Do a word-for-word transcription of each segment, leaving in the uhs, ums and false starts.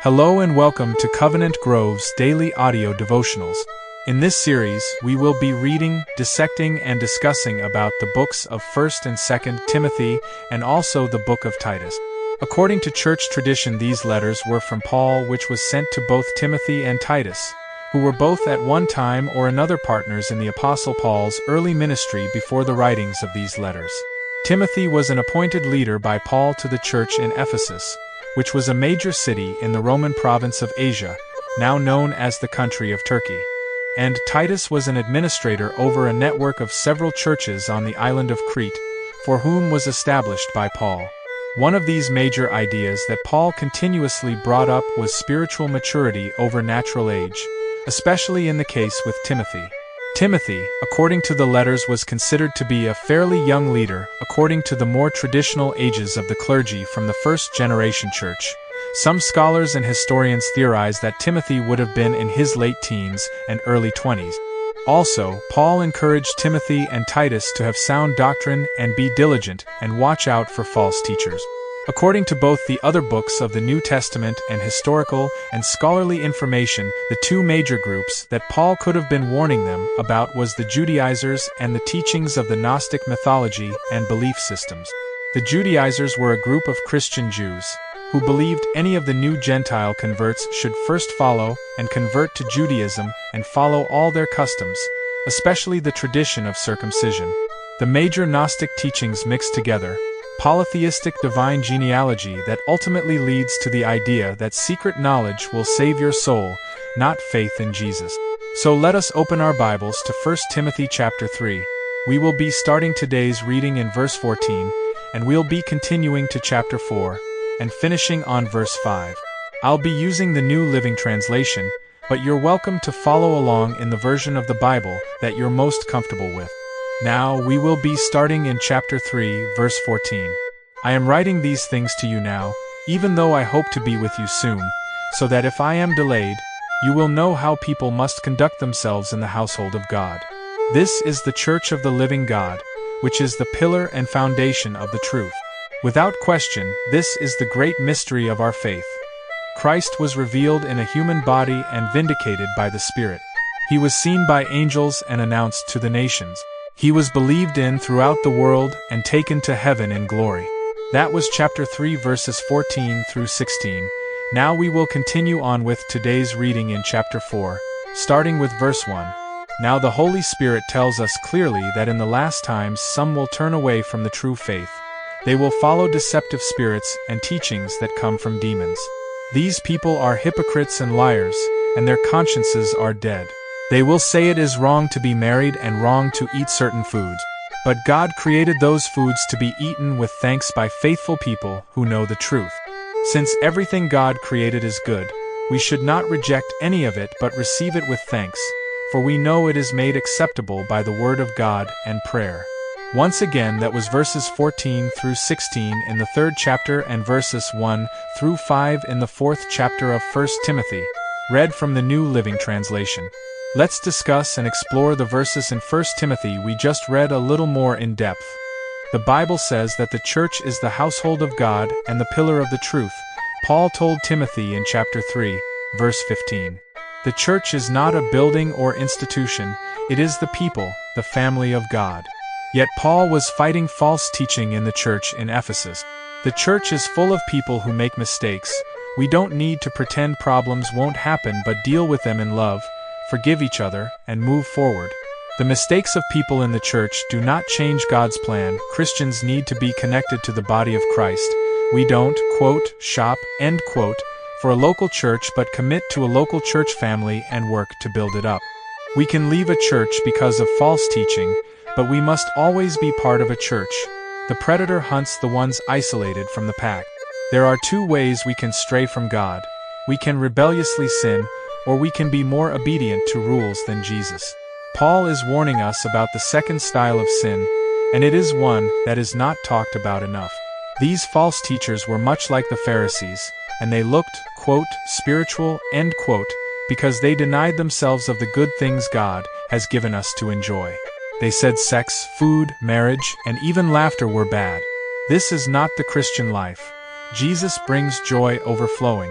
Hello and welcome to Covenant Grove's daily audio devotionals. In this series, we will be reading, dissecting, and discussing about the books of First and Second Timothy and also the book of Titus. According to church tradition, these letters were from Paul, which was sent to both Timothy and Titus, who were both at one time or another partners in the Apostle Paul's early ministry before the writings of these letters. Timothy was an appointed leader by Paul to the church in Ephesus, which was a major city in the Roman province of Asia, now known as the country of Turkey. And Titus was an administrator over a network of several churches on the island of Crete, for whom was established by Paul. One of these major ideas that Paul continuously brought up was spiritual maturity over natural age, especially in the case with Timothy. Timothy, according to the letters, was considered to be a fairly young leader, according to the more traditional ages of the clergy from the first generation church. Some scholars and historians theorize that Timothy would have been in his late teens and early twenties. Also, Paul encouraged Timothy and Titus to have sound doctrine and be diligent and watch out for false teachers. According to both the other books of the New Testament and historical and scholarly information, the two major groups that Paul could have been warning them about was the Judaizers and the teachings of the Gnostic mythology and belief systems. The Judaizers were a group of Christian Jews who believed any of the new Gentile converts should first follow and convert to Judaism and follow all their customs, especially the tradition of circumcision. The major Gnostic teachings mixed together polytheistic divine genealogy that ultimately leads to the idea that secret knowledge will save your soul, not faith in Jesus. So let us open our Bibles to First Timothy chapter three. We will be starting today's reading in verse fourteen, and we'll be continuing to chapter four, and finishing on verse five. I'll be using the New Living Translation, but you're welcome to follow along in the version of the Bible that you're most comfortable with. Now, we will be starting in chapter three, verse fourteen. I am writing these things to you now, even though I hope to be with you soon, so that if I am delayed, you will know how people must conduct themselves in the household of God. This is the church of the living God, which is the pillar and foundation of the truth. Without question, this is the great mystery of our faith. Christ was revealed in a human body and vindicated by the Spirit. He was seen by angels and announced to the nations. He was believed in throughout the world and taken to heaven in glory. That was chapter three, verses fourteen through sixteen. Now we will continue on with today's reading in chapter four, starting with verse one. Now the Holy Spirit tells us clearly that in the last times some will turn away from the true faith. They will follow deceptive spirits and teachings that come from demons. These people are hypocrites and liars, and their consciences are dead. They will say it is wrong to be married and wrong to eat certain foods. But God created those foods to be eaten with thanks by faithful people who know the truth. Since everything God created is good, we should not reject any of it but receive it with thanks, for we know it is made acceptable by the word of God and prayer. Once again, that was verses fourteen through sixteen in the third chapter and verses one through five in the fourth chapter of First Timothy, read from the New Living Translation. Let's discuss and explore the verses in First Timothy we just read a little more in depth. The Bible says that the church is the household of God and the pillar of the truth. Paul told Timothy in chapter three, verse fifteen. The church is not a building or institution, it is the people, the family of God. Yet Paul was fighting false teaching in the church in Ephesus. The church is full of people who make mistakes. We don't need to pretend problems won't happen but deal with them in love, forgive each other, and move forward. The mistakes of people in the church do not change God's plan. Christians need to be connected to the body of Christ. We don't, quote, shop, end quote, for a local church but commit to a local church family and work to build it up. We can leave a church because of false teaching, but we must always be part of a church. The predator hunts the ones isolated from the pack. There are two ways we can stray from God. We can rebelliously sin, or we can be more obedient to rules than Jesus. Paul is warning us about the second style of sin, and it is one that is not talked about enough. These false teachers were much like the Pharisees, and they looked, quote, spiritual, end quote, because they denied themselves of the good things God has given us to enjoy. They said sex, food, marriage, and even laughter were bad. This is not the Christian life. Jesus brings joy overflowing.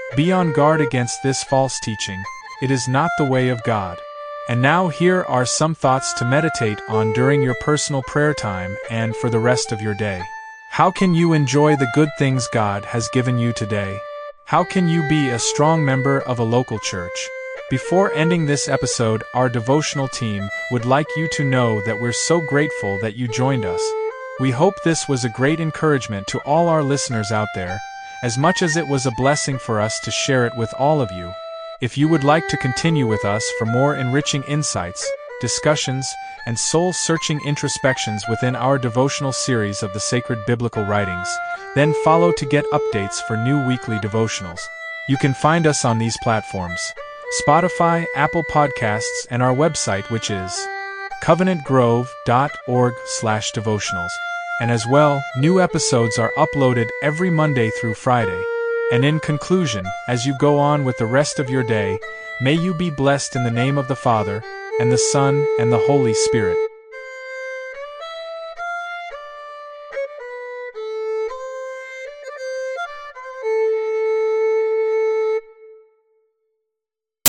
Be on guard against this false teaching. It is not the way of God. And now here are some thoughts to meditate on during your personal prayer time and for the rest of your day. How can you enjoy the good things God has given you today? How can you be a strong member of a local church? Before ending this episode, our devotional team would like you to know that we're so grateful that you joined us. We hope this was a great encouragement to all our listeners out there, as much as it was a blessing for us to share it with all of you. If you would like to continue with us for more enriching insights, discussions, and soul-searching introspections within our devotional series of the sacred biblical writings, then follow to get updates for new weekly devotionals. You can find us on these platforms: Spotify, Apple Podcasts, and our website, which is covenant grove dot org slash devotionals. And as well, new episodes are uploaded every Monday through Friday. And in conclusion, as you go on with the rest of your day, may you be blessed in the name of the Father, and the Son, and the Holy Spirit.